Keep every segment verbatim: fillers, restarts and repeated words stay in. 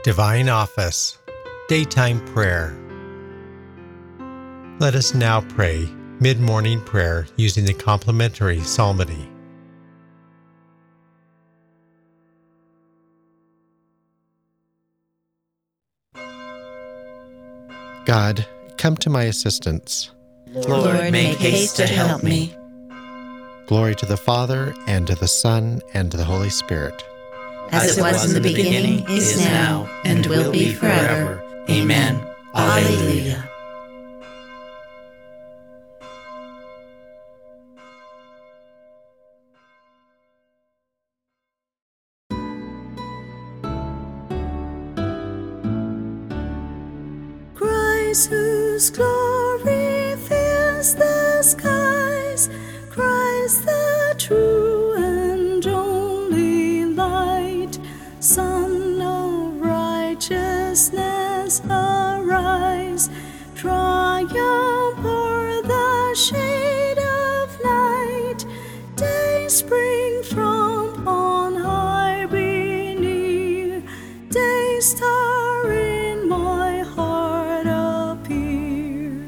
Divine Office, Daytime Prayer. Let us now pray mid-morning prayer using the complementary psalmody. God, come to my assistance. Lord, make haste to help me. Glory to the Father, and to the Son, and to the Holy Spirit. As it was in the beginning, is now, and will be forever. Amen. Alleluia. Christ, whose glory fills the skies, Christ the true and only light, Sun of righteousness, arise, triumph o'er the shade of night, day spring from on high be near, day star in my heart appear.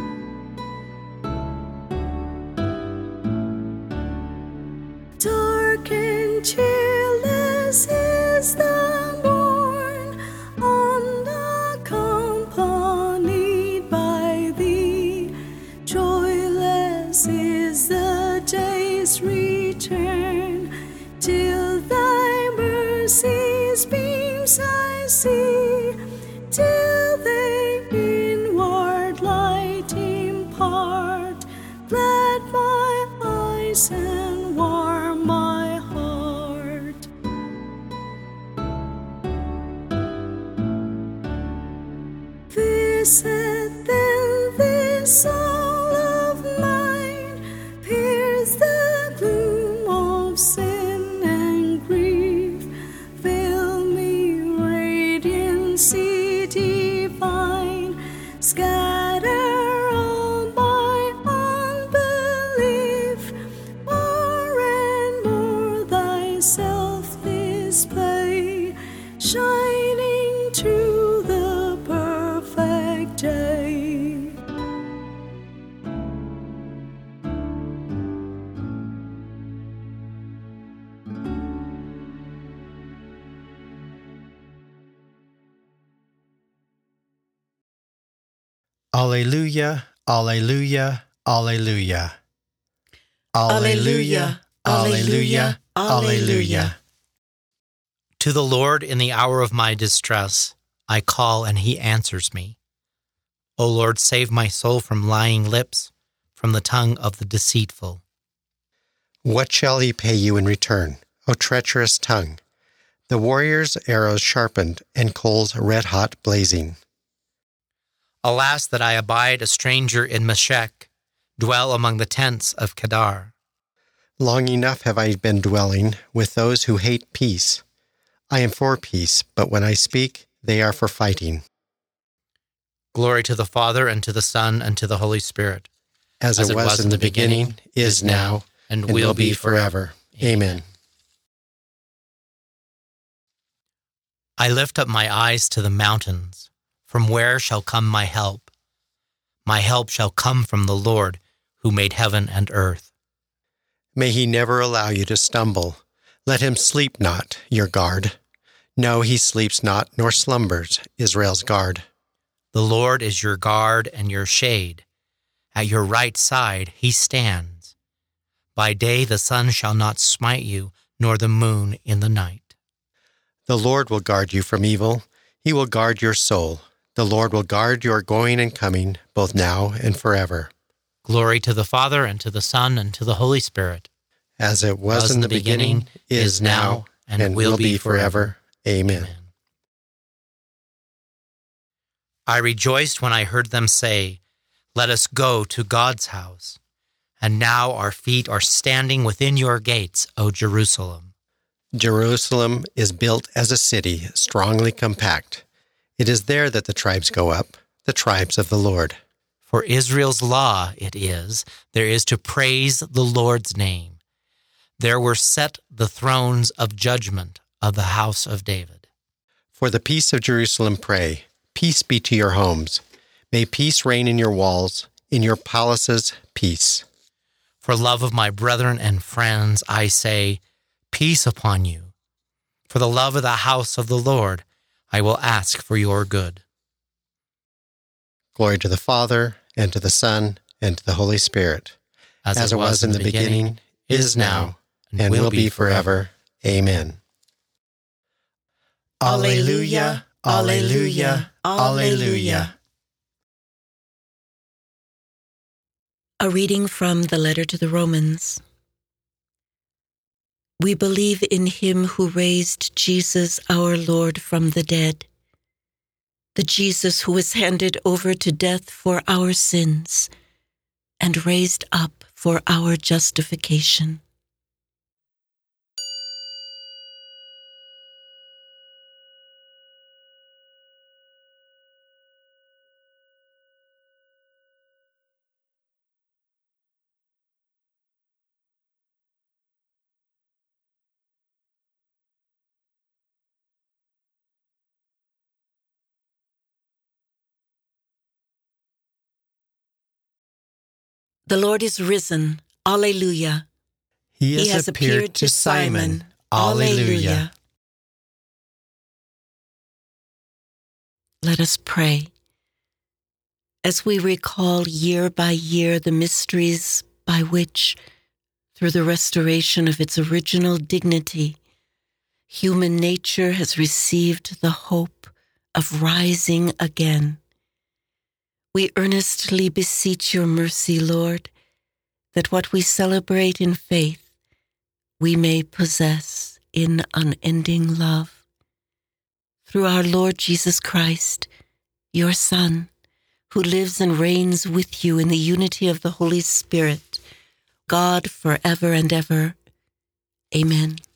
Dark and cheerless is the morn, unaccompanied by thee. Joyless is the day's return, till thy mercy's beams I see, till they inward light impart, glad my eyes and warm my heart. Visit then this soul of mine, pierce the gloom of sin and grief, fill me radiancy divine, scatter all my unbelief, more and more thyself display, shining to the perfect day. Alleluia, alleluia, alleluia. Alleluia, alleluia, alleluia. To the Lord in the hour of my distress, I call and he answers me. O Lord, save my soul from lying lips, from the tongue of the deceitful. What shall he pay you in return, O treacherous tongue? The warrior's arrows sharpened, and coals red-hot blazing. Alas, that I abide a stranger in Meshech, dwell among the tents of Kedar. Long enough have I been dwelling with those who hate peace. I am for peace, but when I speak, they are for fighting. Glory to the Father, and to the Son, and to the Holy Spirit. As, As it was, was in the beginning, beginning is now, and, and will, will be forever. Amen. I lift up my eyes to the mountains. From where shall come my help? My help shall come from the Lord, who made heaven and earth. May he never allow you to stumble. Let him sleep not, your guard. No, he sleeps not, nor slumbers, Israel's guard. The Lord is your guard and your shade. At your right side he stands. By day the sun shall not smite you, nor the moon in the night. The Lord will guard you from evil. He will guard your soul. The Lord will guard your going and coming, both now and forever. Glory to the Father, and to the Son, and to the Holy Spirit. As it was, was in the beginning, beginning is now, and, and will be forever. Amen. Amen. I rejoiced when I heard them say, "Let us go to God's house." And now our feet are standing within your gates, O Jerusalem. Jerusalem is built as a city, strongly compact. It is there that the tribes go up, the tribes of the Lord. For Israel's law it is, there is to praise the Lord's name. There were set the thrones of judgment of the house of David. For the peace of Jerusalem pray, peace be to your homes. May peace reign in your walls, in your palaces, peace. For love of my brethren and friends, I say, peace upon you. For the love of the house of the Lord, I will ask for your good. Glory to the Father, and to the Son, and to the Holy Spirit, As, as it was in the beginning, is now, and will be forever. Amen. Alleluia, alleluia, alleluia. A reading from the letter to the Romans. We believe in him who raised Jesus our Lord from the dead, the Jesus who was handed over to death for our sins and raised up for our justification. The Lord is risen. Alleluia. He has, He has appeared, appeared to to Simon. Simon. Alleluia. Alleluia. Let us pray. As we recall year by year the mysteries by which, through the restoration of its original dignity, human nature has received the hope of rising again, we earnestly beseech your mercy, Lord, that what we celebrate in faith, we may possess in unending love. Through our Lord Jesus Christ, your Son, who lives and reigns with you in the unity of the Holy Spirit, God forever and ever. Amen.